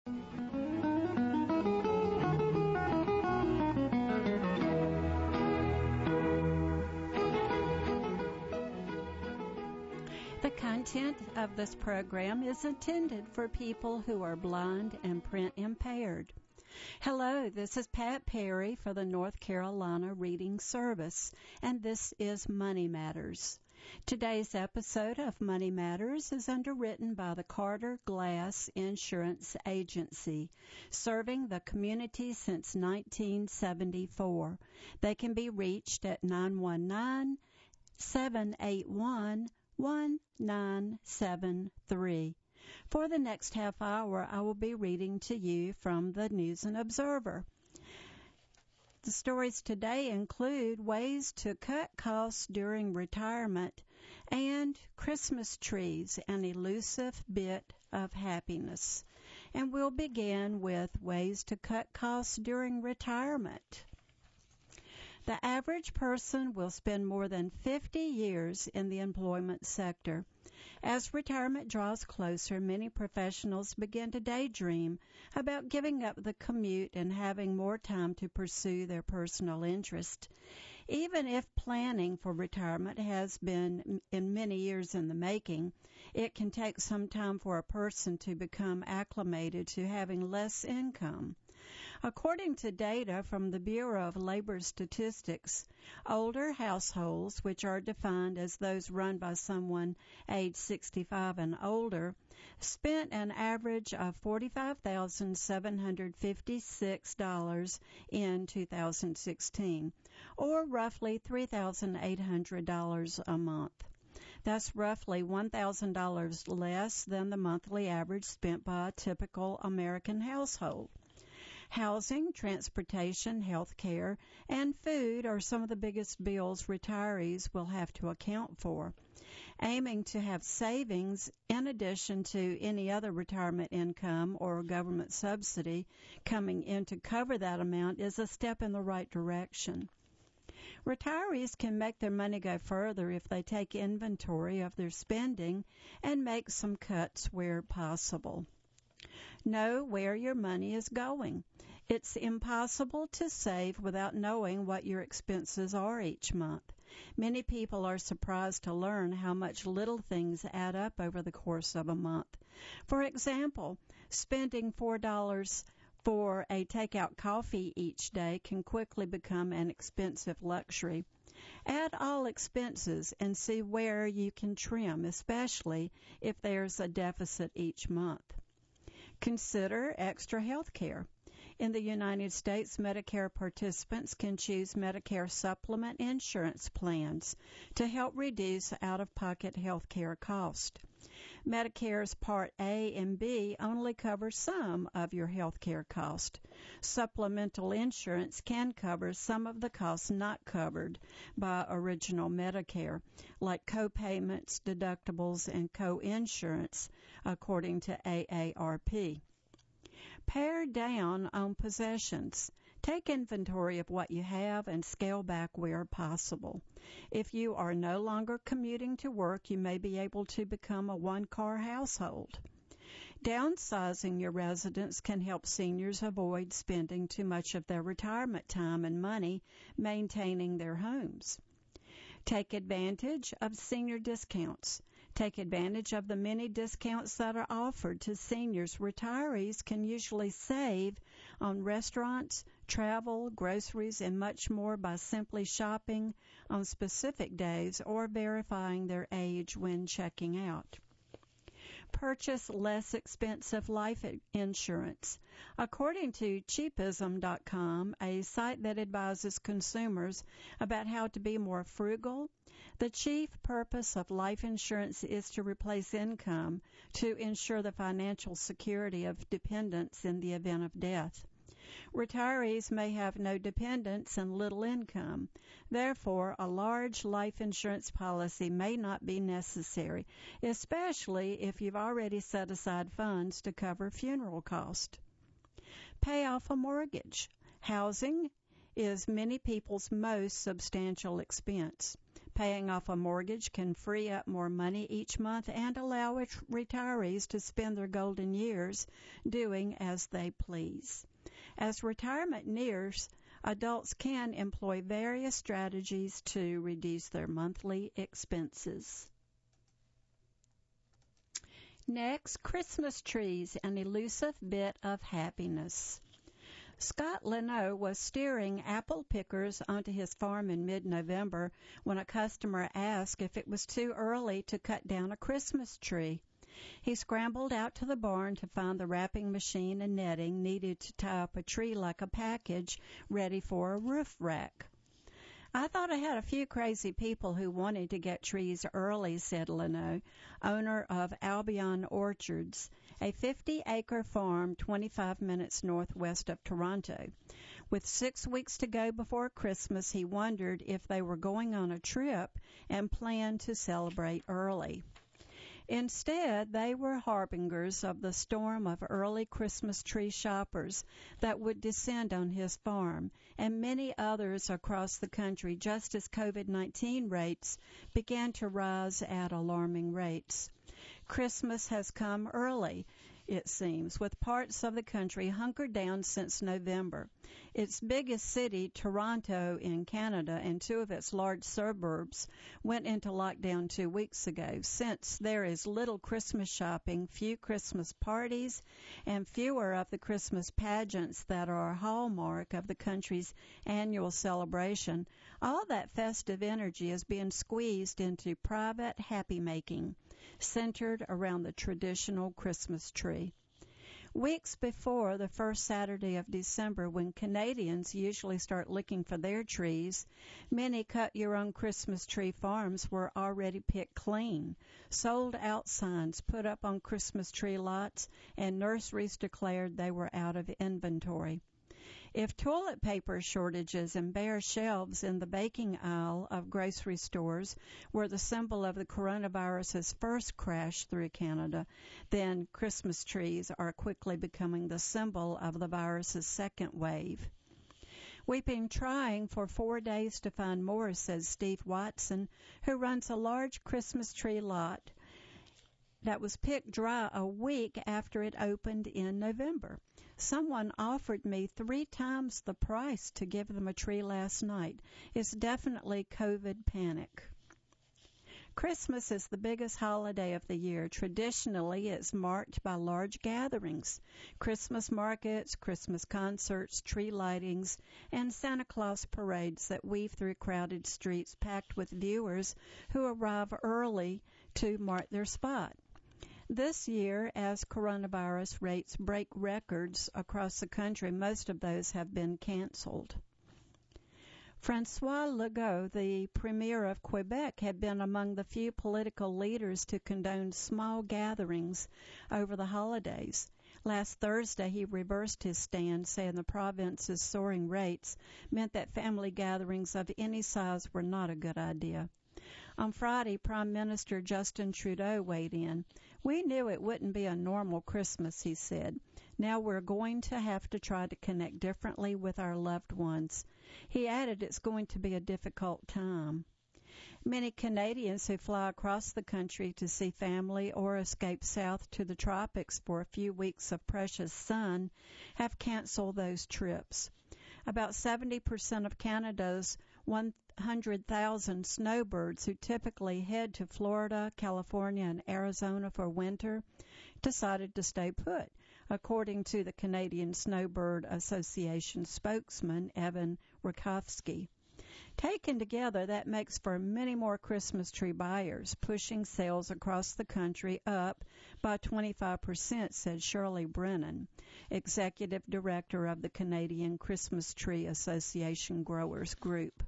The content of this program is intended for people who are blind and print impaired. Hello, this is Pat Perry for the North Carolina Reading Service, and this is Money Matters. Today's episode of Money Matters is underwritten by the Carter Glass Insurance Agency, serving the community since 1974. They can be reached at 919-781-1973. For the next half hour, I will be reading to you from the News and Observer. The stories today include ways to cut costs during retirement and Christmas trees, an elusive bit of happiness. And we'll begin with ways to cut costs during retirement. The average person will spend more than 50 years in the employment sector. As retirement draws closer, many professionals begin to daydream about giving up the commute and having more time to pursue their personal interest. Even if planning for retirement has been in many years in the making, it can take some time for a person to become acclimated to having less income. According to data from the Bureau of Labor Statistics, older households, which are defined as those run by someone age 65 and older, spent an average of $45,756 in 2016, or roughly $3,800 a month. That's roughly $1,000 less than the monthly average spent by a typical American household. Housing, transportation, health care, and food are some of the biggest bills retirees will have to account for. Aiming to have savings in addition to any other retirement income or government subsidy coming in to cover that amount is a step in the right direction. Retirees can make their money go further if they take inventory of their spending and make some cuts where possible. Know where your money is going. It's impossible to save without knowing what your expenses are each month. Many people are surprised to learn how much little things add up over the course of a month. For example, spending $4 for a takeout coffee each day can quickly become an expensive luxury. Add all expenses and see where you can trim, especially if there's a deficit each month. Consider extra health care. In the United States, Medicare participants can choose Medicare supplement insurance plans to help reduce out-of-pocket health care costs. Medicare's Part A and B only cover some of your health care cost. Supplemental insurance can cover some of the costs not covered by original Medicare, like co-payments, deductibles, and co-insurance, according to AARP. Pare down on possessions. Take inventory of what you have and scale back where possible. If you are no longer commuting to work, you may be able to become a one-car household. Downsizing your residence can help seniors avoid spending too much of their retirement time and money maintaining their homes. Take advantage of senior discounts. Take advantage of the many discounts that are offered to seniors. Retirees can usually save on restaurants, travel, groceries, and much more by simply shopping on specific days or verifying their age when checking out. Purchase less expensive life insurance. According to cheapism.com, a site that advises consumers about how to be more frugal, the chief purpose of life insurance is to replace income to ensure the financial security of dependents in the event of death. Retirees may have no dependents and little income. Therefore, a large life insurance policy may not be necessary, especially if you've already set aside funds to cover funeral costs. Pay off a mortgage. Housing is many people's most substantial expense. Paying off a mortgage can free up more money each month and allow retirees to spend their golden years doing as they please. As retirement nears, adults can employ various strategies to reduce their monthly expenses. Next, Christmas trees, an elusive bit of happiness. Scott Leno was steering apple pickers onto his farm in mid-November when a customer asked if it was too early to cut down a Christmas tree. He scrambled out to the barn to find the wrapping machine and netting needed to tie up a tree like a package ready for a roof rack. I thought I had a few crazy people who wanted to get trees early, said Leno, owner of Albion Orchards, a 50-acre farm 25 minutes northwest of Toronto. With 6 weeks to go before Christmas, he wondered if they were going on a trip and planned to celebrate early. Instead, they were harbingers of the storm of early Christmas tree shoppers that would descend on his farm and many others across the country just as COVID-19 rates began to rise at alarming rates. Christmas has come early, it seems, with parts of the country hunkered down since November. Its biggest city, Toronto in Canada, and two of its large suburbs went into lockdown 2 weeks ago. Since there is little Christmas shopping, few Christmas parties, and fewer of the Christmas pageants that are a hallmark of the country's annual celebration, all that festive energy is being squeezed into private happy-making, centered around the traditional Christmas tree. Weeks before the first Saturday of December, when Canadians usually start looking for their trees, many cut-your-own Christmas tree farms were already picked clean, sold-out signs put up on Christmas tree lots, and nurseries declared they were out of inventory. If toilet paper shortages and bare shelves in the baking aisle of grocery stores were the symbol of the coronavirus's first crash through Canada, then Christmas trees are quickly becoming the symbol of the virus's second wave. We've been trying for 4 days to find more, says Steve Watson, who runs a large Christmas tree lot that was picked dry a week after it opened in November. Someone offered me 3 times the price to give them a tree last night. It's definitely COVID panic. Christmas is the biggest holiday of the year. Traditionally, it's marked by large gatherings, Christmas markets, Christmas concerts, tree lightings, and Santa Claus parades that weave through crowded streets packed with viewers who arrive early to mark their spot. This year, as coronavirus rates break records across the country, most of those have been canceled. François Legault, the Premier of Quebec, had been among the few political leaders to condone small gatherings over the holidays. Last Thursday, he reversed his stand, saying the province's soaring rates meant that family gatherings of any size were not a good idea. On Friday, Prime Minister Justin Trudeau weighed in. We knew it wouldn't be a normal Christmas, he said. Now we're going to have to try to connect differently with our loved ones. He added it's going to be a difficult time. Many Canadians who fly across the country to see family or escape south to the tropics for a few weeks of precious sun have canceled those trips. About 70% of Canada's 100,000 snowbirds who typically head to Florida, California, and Arizona for winter decided to stay put, according to the Canadian Snowbird Association spokesman, Evan Rakowski. Taken together, that makes for many more Christmas tree buyers, pushing sales across the country up by 25%, said Shirley Brennan, Executive Director of the Canadian Christmas Tree Association Growers Group.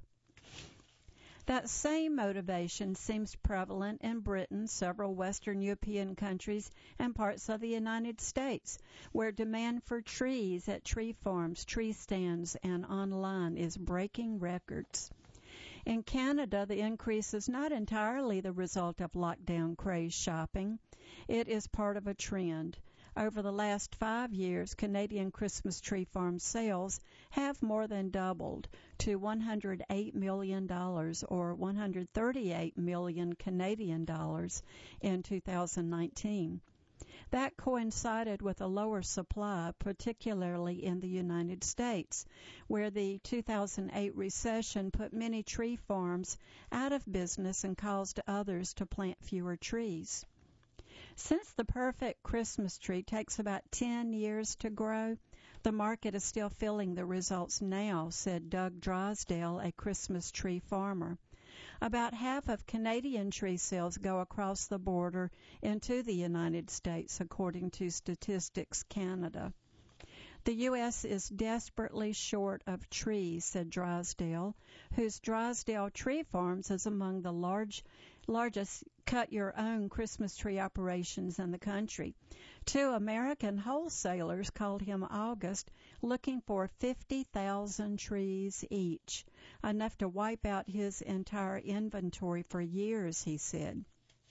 That same motivation seems prevalent in Britain, several Western European countries, and parts of the United States, where demand for trees at tree farms, tree stands, and online is breaking records. In Canada, the increase is not entirely the result of lockdown craze shopping. It is part of a trend. Over the last 5 years, Canadian Christmas tree farm sales have more than doubled to $108 million or 138 million Canadian dollars in 2019. That coincided with a lower supply, particularly in the United States, where the 2008 recession put many tree farms out of business and caused others to plant fewer trees. Since the perfect Christmas tree takes about 10 years to grow, the market is still feeling the results now, said Doug Drysdale, a Christmas tree farmer. About half of Canadian tree sales go across the border into the United States, according to Statistics Canada. The U.S. is desperately short of trees, said Drysdale, whose Drysdale Tree Farms is among the largest cut-your-own Christmas tree operations in the country. 2 American wholesalers called him August, looking for 50,000 trees each, enough to wipe out his entire inventory for years, he said.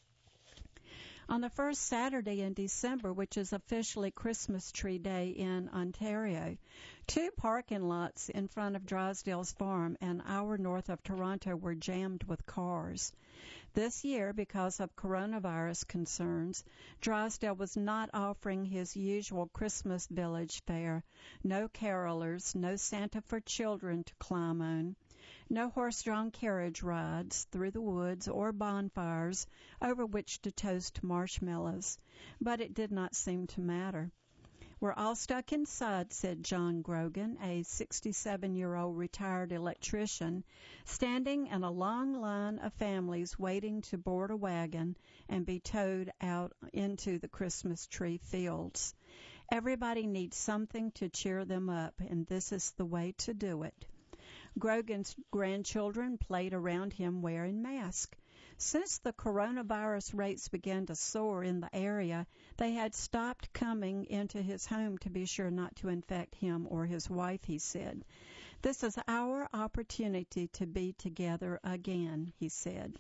On the first Saturday in December, which is officially Christmas Tree Day in Ontario, 2 parking lots in front of Drysdale's farm an hour north of Toronto were jammed with cars. This year, because of coronavirus concerns, Drysdale was not offering his usual Christmas village fare. No carolers, no Santa for children to climb on, no horse-drawn carriage rides through the woods or bonfires over which to toast marshmallows. But it did not seem to matter. We're all stuck inside, said John Grogan, a 67-year-old retired electrician, standing in a long line of families waiting to board a wagon and be towed out into the Christmas tree fields. Everybody needs something to cheer them up, and this is the way to do it. Grogan's grandchildren played around him wearing masks. Since the coronavirus rates began to soar in the area, they had stopped coming into his home to be sure not to infect him or his wife, he said. This is our opportunity to be together again, he said.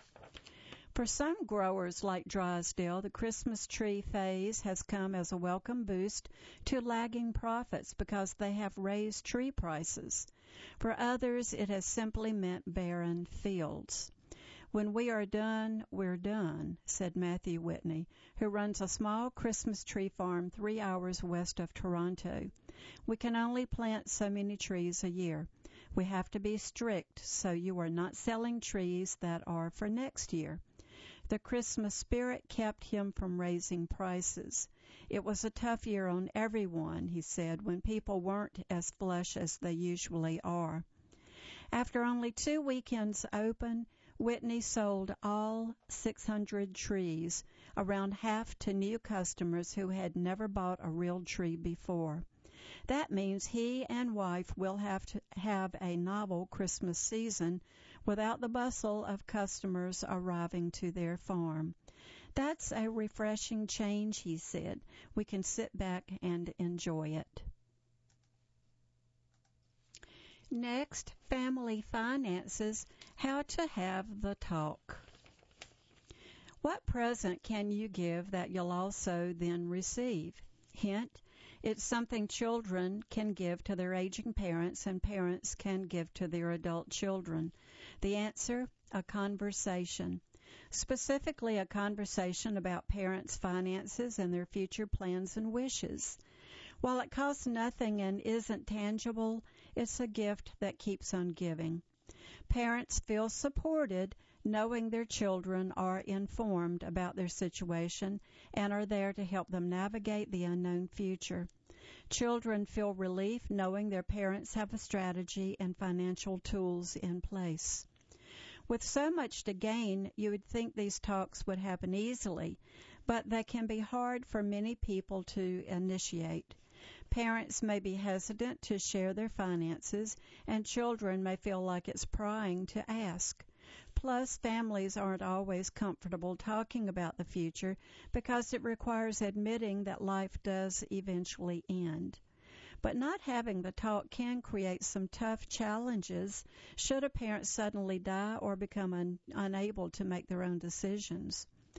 For some growers like Drysdale, the Christmas tree phase has come as a welcome boost to lagging profits because they have raised tree prices. For others, it has simply meant barren fields. When we are done, we're done, said Matthew Whitney, who runs a small Christmas tree farm 3 hours west of Toronto. We can only plant so many trees a year. We have to be strict so you are not selling trees that are for next year. The Christmas spirit kept him from raising prices. It was a tough year on everyone, he said, when people weren't as flush as they usually are. After only 2 weekends open, Whitney sold all 600 trees, around half to new customers who had never bought a real tree before. That means he and wife will have to have a novel Christmas season without the bustle of customers arriving to their farm. That's a refreshing change, he said. We can sit back and enjoy it. Next, family finances, how to have the talk. What present can you give that you'll also then receive? Hint, it's something children can give to their aging parents and parents can give to their adult children. The answer, a conversation. Specifically, a conversation about parents' finances and their future plans and wishes. While it costs nothing and isn't tangible, it's a gift that keeps on giving. Parents feel supported knowing their children are informed about their situation and are there to help them navigate the unknown future. Children feel relief knowing their parents have a strategy and financial tools in place. With so much to gain, you would think these talks would happen easily, but they can be hard for many people to initiate. Parents may be hesitant to share their finances, and children may feel like it's prying to ask. Plus, families aren't always comfortable talking about the future because it requires admitting that life does eventually end. But not having the talk can create some tough challenges should a parent suddenly die or become unable to make their own decisions.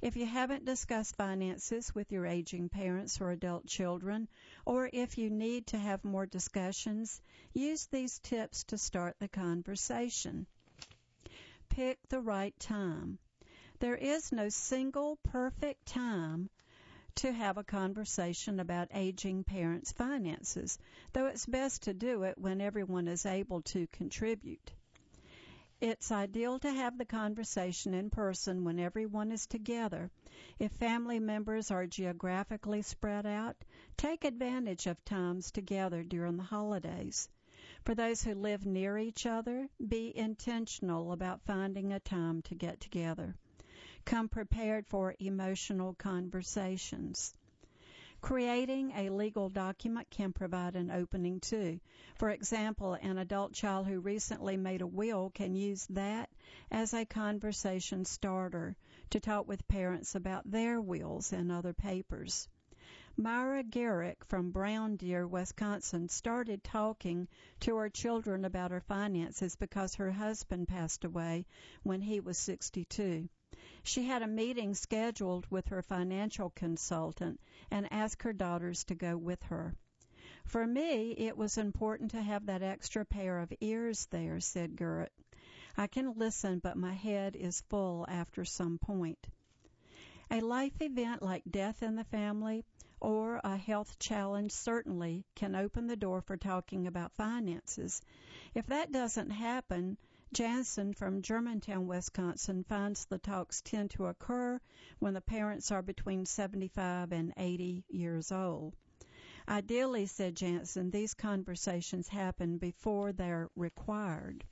If you haven't discussed finances with your aging parents or adult children, or if you need to have more discussions, use these tips to start the conversation. Pick the right time. There is no single perfect time to have a conversation about aging parents' finances, though it's best to do it when everyone is able to contribute. It's ideal to have the conversation in person when everyone is together. If family members are geographically spread out, take advantage of times together during the holidays. For those who live near each other, be intentional about finding a time to get together. Come prepared for emotional conversations. Creating a legal document can provide an opening too. For example, an adult child who recently made a will can use that as a conversation starter to talk with parents about their wills and other papers. Myra Garrick from Brown Deer, Wisconsin, started talking to her children about her finances because her husband passed away when he was 62. She had a meeting scheduled with her financial consultant and asked her daughters to go with her. For me, it was important to have that extra pair of ears there, said Garrett. I can listen, but my head is full after some point. A life event like death in the family or a health challenge certainly can open the door for talking about finances. If that doesn't happen, Jansen from Germantown, Wisconsin, finds the talks tend to occur when the parents are between 75 and 80 years old. Ideally, said Jansen, these conversations happen before they're required.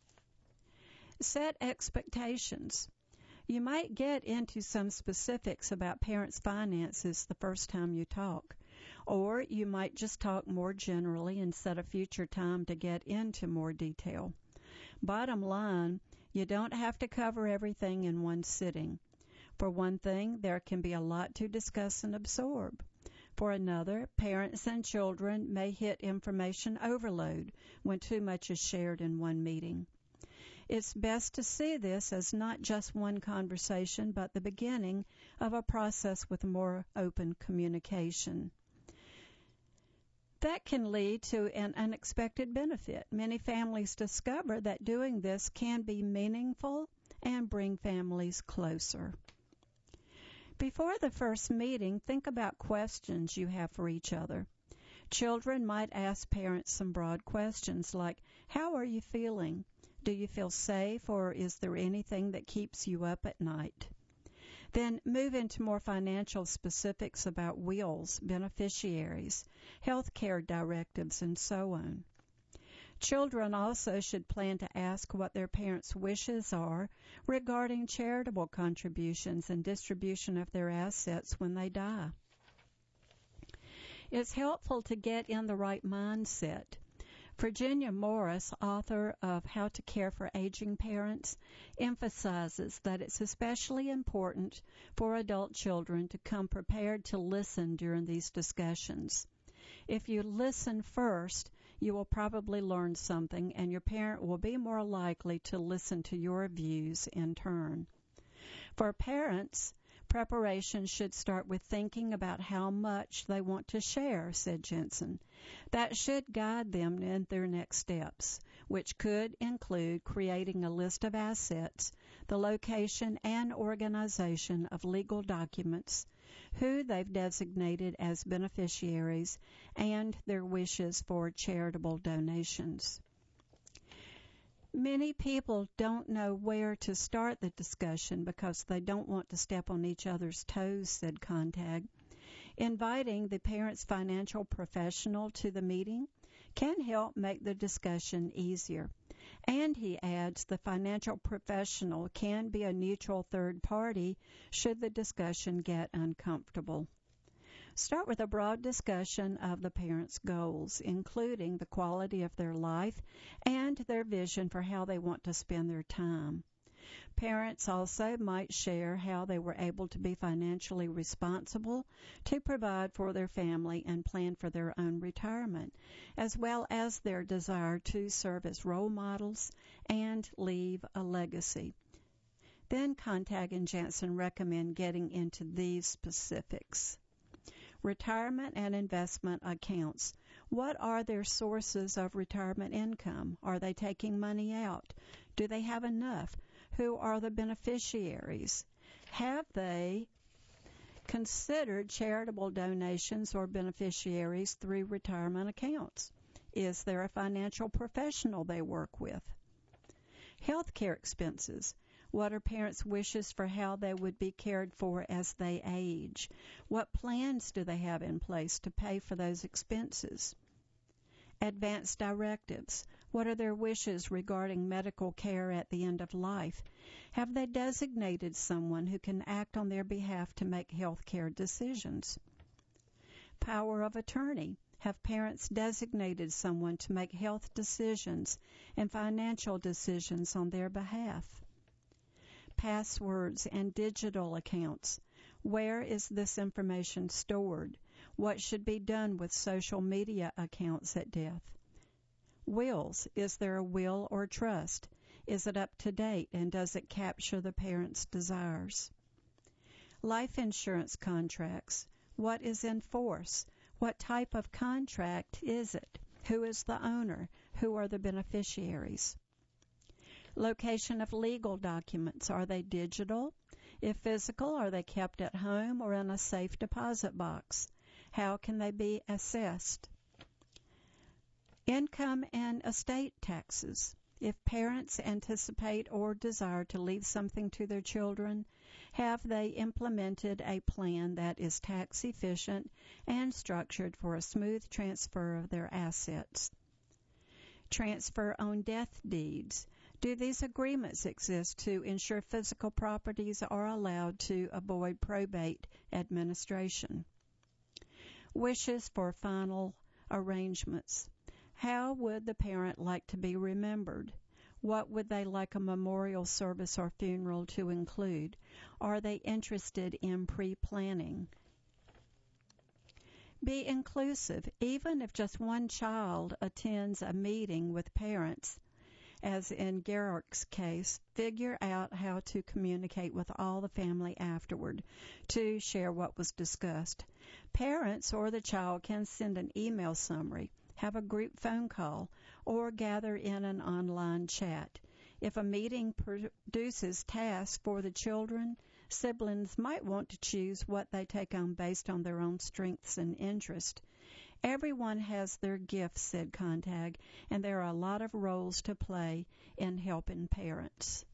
Set expectations. You might get into some specifics about parents' finances the first time you talk, or you might just talk more generally and set a future time to get into more detail. Bottom line, you don't have to cover everything in one sitting. For one thing, there can be a lot to discuss and absorb. For another, parents and children may hit information overload when too much is shared in one meeting. It's best to see this as not just one conversation, but the beginning of a process with more open communication. That can lead to an unexpected benefit. Many families discover that doing this can be meaningful and bring families closer. Before the first meeting, think about questions you have for each other. Children might ask parents some broad questions like, how are you feeling? Do you feel safe, or is there anything that keeps you up at night? Then move into more financial specifics about wills, beneficiaries, health care directives, and so on. Children also should plan to ask what their parents' wishes are regarding charitable contributions and distribution of their assets when they die. It's helpful to get in the right mindset. Virginia Morris, author of How to Care for Aging Parents, emphasizes that it's especially important for adult children to come prepared to listen during these discussions. If you listen first, you will probably learn something, and your parent will be more likely to listen to your views in turn. For parents, preparation should start with thinking about how much they want to share, said Jensen. That should guide them in their next steps, which could include creating a list of assets, the location and organization of legal documents, who they've designated as beneficiaries, and their wishes for charitable donations. Many people don't know where to start the discussion because they don't want to step on each other's toes, said Contag. Inviting the parent's financial professional to the meeting can help make the discussion easier. And he adds the financial professional can be a neutral third party should the discussion get uncomfortable. Start with a broad discussion of the parents' goals, including the quality of their life and their vision for how they want to spend their time. Parents also might share how they were able to be financially responsible to provide for their family and plan for their own retirement, as well as their desire to serve as role models and leave a legacy. Then Contag and Jansen recommend getting into these specifics. Retirement and investment accounts. What are their sources of retirement income? Are they taking money out? Do they have enough? Who are the beneficiaries? Have they considered charitable donations or beneficiaries through retirement accounts? Is there a financial professional they work with? Healthcare expenses. What are parents' wishes for how they would be cared for as they age? What plans do they have in place to pay for those expenses? Advance directives. What are their wishes regarding medical care at the end of life? Have they designated someone who can act on their behalf to make health care decisions? Power of attorney. Have parents designated someone to make health decisions and financial decisions on their behalf? Passwords and digital accounts. Where is this information stored? What should be done with social media accounts at death? Wills. Is there a will or trust? Is it up to date and does it capture the parent's desires? Life insurance contracts. What is in force? What type of contract is it? Who is the owner? Who are the beneficiaries? Location of legal documents. Are they digital? If physical, are they kept at home or in a safe deposit box? How can they be assessed? Income and estate taxes. If parents anticipate or desire to leave something to their children, have they implemented a plan that is tax efficient and structured for a smooth transfer of their assets? Transfer on death deeds. Do these agreements exist to ensure physical properties are allowed to avoid probate administration? Wishes for final arrangements. How would the parent like to be remembered? What would they like a memorial service or funeral to include? Are they interested in pre-planning? Be inclusive. Even if just one child attends a meeting with parents, as in Garrick's case, figure out how to communicate with all the family afterward to share what was discussed. Parents or the child can send an email summary, have a group phone call, or gather in an online chat. If a meeting produces tasks for the children, siblings might want to choose what they take on based on their own strengths and interests. Everyone has their gifts, said Contag, and there are a lot of roles to play in helping parents.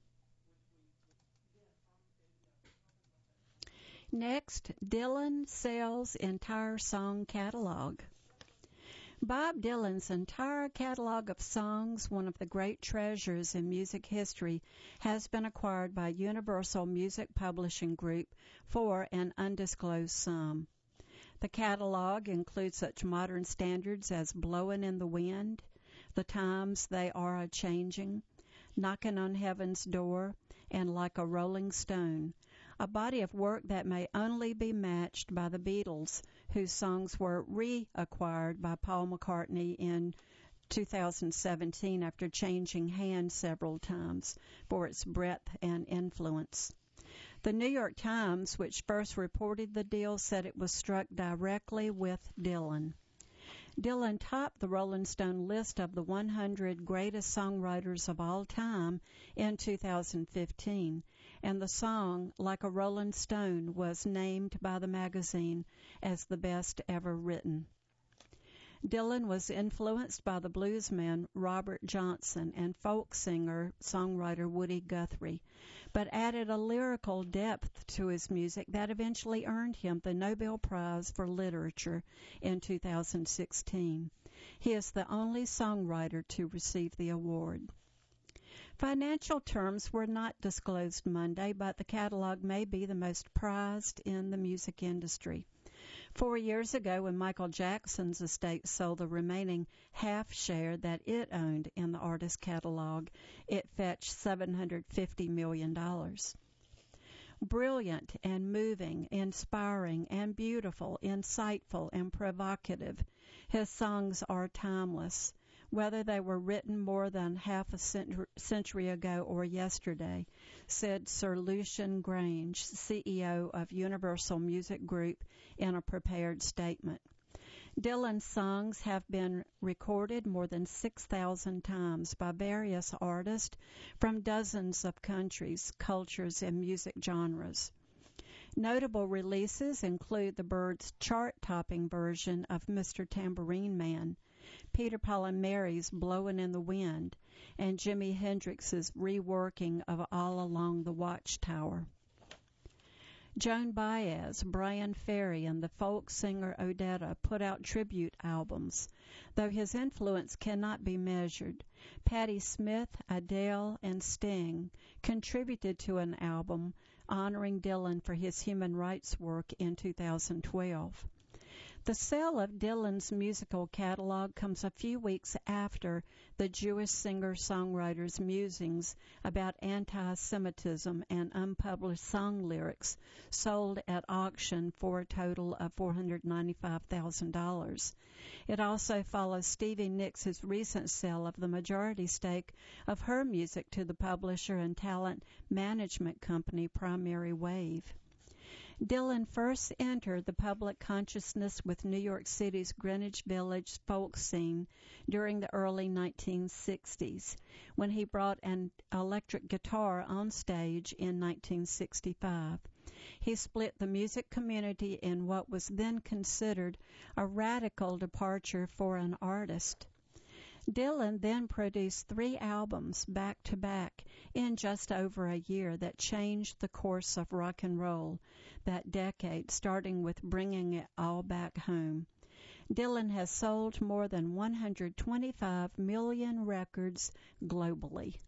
Next, Dylan sells entire song catalog. Bob Dylan's entire catalog of songs, one of the great treasures in music history, has been acquired by Universal Music Publishing Group for an undisclosed sum. The catalog includes such modern standards as Blowin' in the Wind, The Times They Are A-Changin', Knockin' on Heaven's Door, and Like a Rolling Stone, a body of work that may only be matched by the Beatles, whose songs were reacquired by Paul McCartney in 2017 after changing hands several times for its breadth and influence. The New York Times, which first reported the deal, said it was struck directly with Dylan. Dylan topped the Rolling Stone list of the 100 greatest songwriters of all time in 2015, and the song, Like a Rolling Stone, was named by the magazine as the best ever written. Dylan was influenced by the bluesman Robert Johnson and folk singer-songwriter Woody Guthrie, but added a lyrical depth to his music that eventually earned him the Nobel Prize for Literature in 2016. He is the only songwriter to receive the award. Financial terms were not disclosed Monday, but the catalog may be the most prized in the music industry. 4 years ago, when Michael Jackson's estate sold the remaining half share that it owned in the artist catalog, it fetched $750 million. Brilliant and moving, inspiring and beautiful, insightful and provocative, his songs are timeless. whether they were written more than half a century ago or yesterday, said Sir Lucian Grange, CEO of Universal Music Group, in a prepared statement. Dylan's songs have been recorded more than 6,000 times by various artists from dozens of countries, cultures, and music genres. Notable releases include the Byrds' chart-topping version of Mr. Tambourine Man, Peter, Paul and Mary's Blowin' in the Wind, and Jimi Hendrix's reworking of All Along the Watchtower. Joan Baez, Brian Ferry, and the folk singer Odetta put out tribute albums, though his influence cannot be measured. Patti Smith, Adele, and Sting contributed to an album honoring Dylan for his human rights work in 2012. The sale of Dylan's musical catalog comes a few weeks after the Jewish singer-songwriter's musings about anti-Semitism and unpublished song lyrics sold at auction for a total of $495,000. It also follows Stevie Nicks' recent sale of the majority stake of her music to the publisher and talent management company Primary Wave. Dylan first entered the public consciousness with New York City's Greenwich Village folk scene during the early 1960s, when he brought an electric guitar on stage in 1965. He split the music community in what was then considered a radical departure for an artist. Dylan then produced 3 albums back-to-back in just over a year that changed the course of rock and roll that decade, starting with Bringing It All Back Home. Dylan has sold more than 125 million records globally.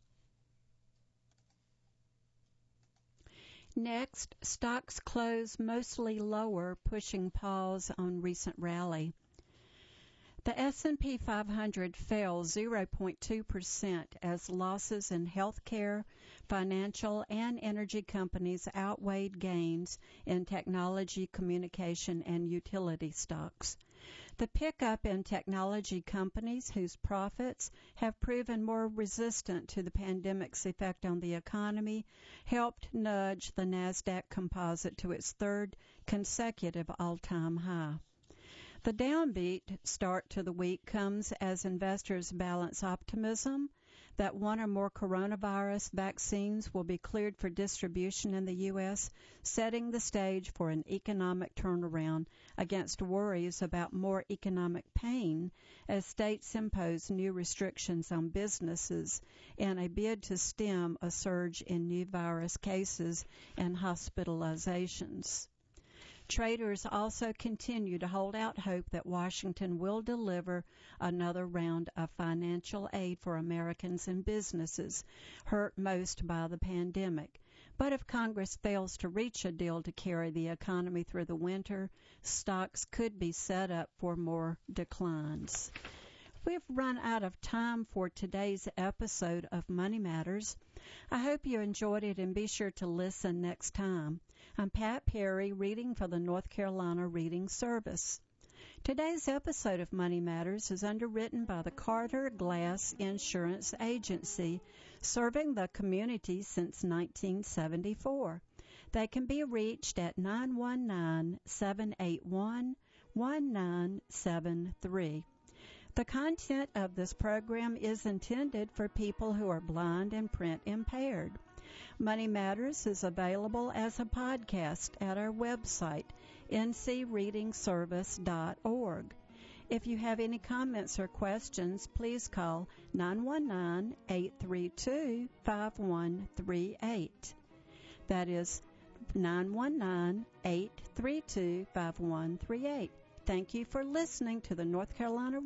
Next, stocks close mostly lower, pushing pause on recent rally. The S&P 500 fell 0.2% as losses in healthcare, financial, and energy companies outweighed gains in technology, communication, and utility stocks. The pickup in technology companies whose profits have proven more resistant to the pandemic's effect on the economy helped nudge the Nasdaq Composite to its 3rd consecutive all-time high. The downbeat start to the week comes as investors balance optimism that one or more coronavirus vaccines will be cleared for distribution in the U.S., setting the stage for an economic turnaround against worries about more economic pain as states impose new restrictions on businesses in a bid to stem a surge in new virus cases and hospitalizations. Traders also continue to hold out hope that Washington will deliver another round of financial aid for Americans and businesses hurt most by the pandemic. But if Congress fails to reach a deal to carry the economy through the winter, stocks could be set up for more declines. We've run out of time for today's episode of Money Matters. I hope you enjoyed it and be sure to listen next time. I'm Pat Perry, reading for the North Carolina Reading Service. Today's episode of Money Matters is underwritten by the Carter Glass Insurance Agency, serving the community since 1974. They can be reached at 919-781-1973. The content of this program is intended for people who are blind and print impaired. Money Matters is available as a podcast at our website, ncreadingservice.org. If you have any comments or questions, please call 919-832-5138. That is 919-832-5138. Thank you for listening to the North Carolina